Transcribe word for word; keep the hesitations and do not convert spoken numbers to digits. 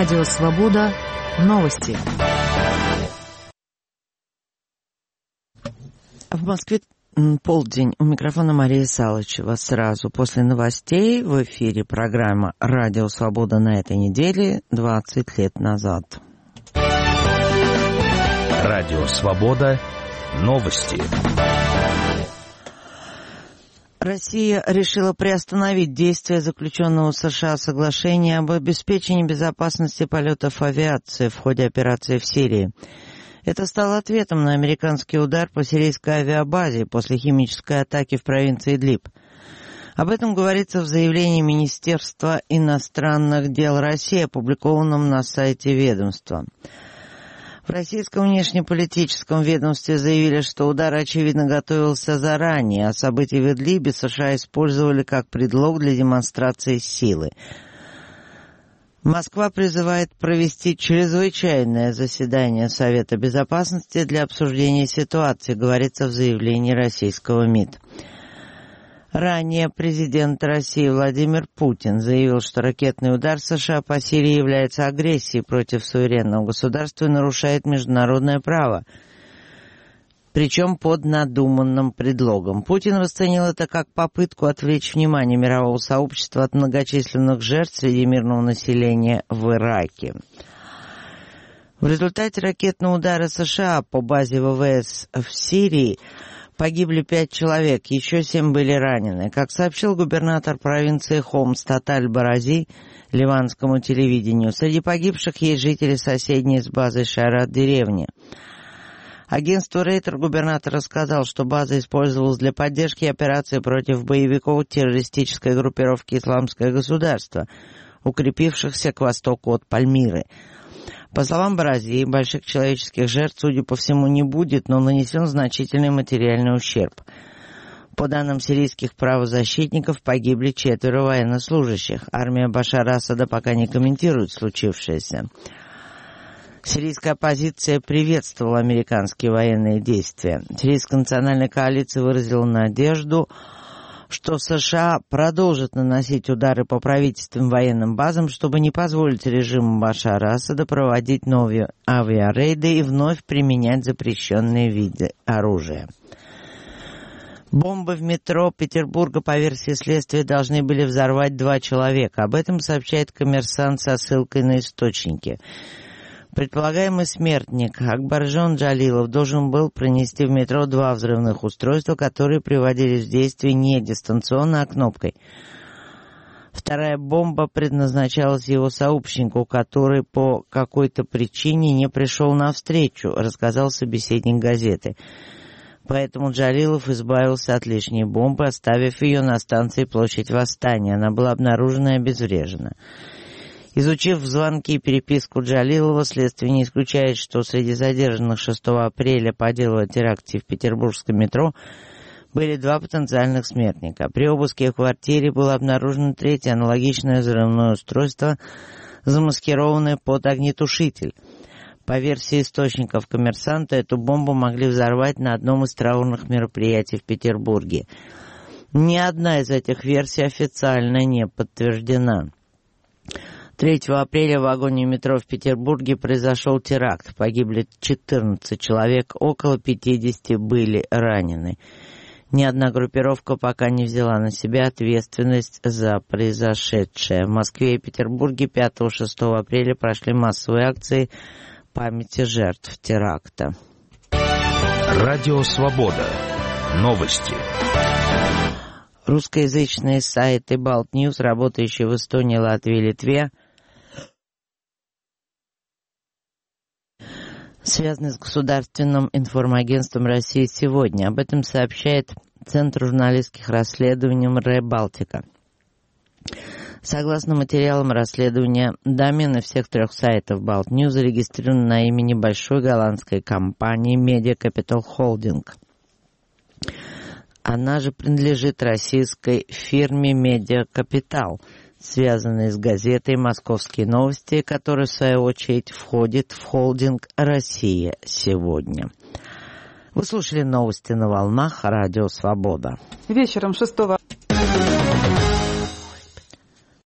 Радио «Свобода». Новости. В Москве полдень. У микрофона Мария Салычева. Сразу после новостей в эфире программа «Радио Свобода» на этой неделе двадцать лет назад. Радио Свобода. Новости. Россия решила приостановить действие заключенного в США соглашения об обеспечении безопасности полетов авиации в ходе операции в Сирии. Это стало ответом на американский удар по сирийской авиабазе после химической атаки в провинции Идлиб. Об этом говорится в заявлении Министерства иностранных дел России, опубликованном на сайте ведомства. В российском внешнеполитическом ведомстве заявили, что удар, очевидно, готовился заранее, а события в Идлибе США использовали как предлог для демонстрации силы. Москва призывает провести чрезвычайное заседание Совета Безопасности для обсуждения ситуации, говорится в заявлении российского МИД. Ранее президент России Владимир Путин заявил, что ракетный удар США по Сирии является агрессией против суверенного государства и нарушает международное право, причем под надуманным предлогом. Путин расценил это как попытку отвлечь внимание мирового сообщества от многочисленных жертв среди мирного населения в Ираке. В результате ракетного удара США по базе ВВС в Сирии погибли пять человек, еще семь были ранены. Как сообщил губернатор провинции Хомс Таталь Барази ливанскому телевидению, среди погибших есть жители соседней с базой Шайрат-деревни. Агентству Рейтер губернатор рассказал, что база использовалась для поддержки операции против боевиков террористической группировки «Исламское государство», укрепившихся к востоку от Пальмиры. По словам Барази, больших человеческих жертв, судя по всему, не будет, но нанесен значительный материальный ущерб. По данным сирийских правозащитников, погибли четверо военнослужащих. Армия Башара Асада пока не комментирует случившееся. Сирийская оппозиция приветствовала американские военные действия. Сирийская национальная коалиция выразила надежду, что США продолжат наносить удары по правительственным военным базам, чтобы не позволить режиму Башара Асада проводить новые авиарейды и вновь применять запрещенные виды оружия. Бомбы в метро Петербурга, по версии следствия, должны были взорвать два человека. Об этом сообщает «Коммерсант» со ссылкой на источники. Предполагаемый смертник Акбаржон Джалилов должен был пронести в метро два взрывных устройства, которые приводились в действие не дистанционно, а кнопкой. Вторая бомба предназначалась его сообщнику, который по какой-то причине не пришел навстречу, рассказал собеседник газеты. Поэтому Джалилов избавился от лишней бомбы, оставив ее на станции Площадь Восстания. Она была обнаружена и обезврежена. Изучив звонки и переписку Джалилова, следствие не исключает, что среди задержанных шестого апреля по делу о теракте в петербургском метро были два потенциальных смертника. При обыске в квартире было обнаружено третье аналогичное взрывное устройство, замаскированное под огнетушитель. По версии источников «Коммерсанта», эту бомбу могли взорвать на одном из траурных мероприятий в Петербурге. Ни одна из этих версий официально не подтверждена. третьего апреля в вагоне метро в Петербурге произошел теракт. Погибли четырнадцать человек, около пятьдесят были ранены. Ни одна группировка пока не взяла на себя ответственность за произошедшее. В Москве и Петербурге пятого-шестого апреля прошли массовые акции памяти жертв теракта. Радио Свобода. Новости. Русскоязычные сайты Балтньюз, работающие в Эстонии, Латвии и Литве, связаны с государственным информагентством России сегодня. Об этом сообщает Центр журналистских расследований РЕ Балтика. Согласно материалам расследования, домены всех трех сайтов Балтньюз зарегистрированы на имя небольшой голландской компании Media Capital Holding. Она же принадлежит российской фирме Media Capital, связанной с газетой «Московские новости», которая, в свою очередь, входит в холдинг «Россия сегодня». Вы слушали новости на волнах Радио Свобода. Вечером шестого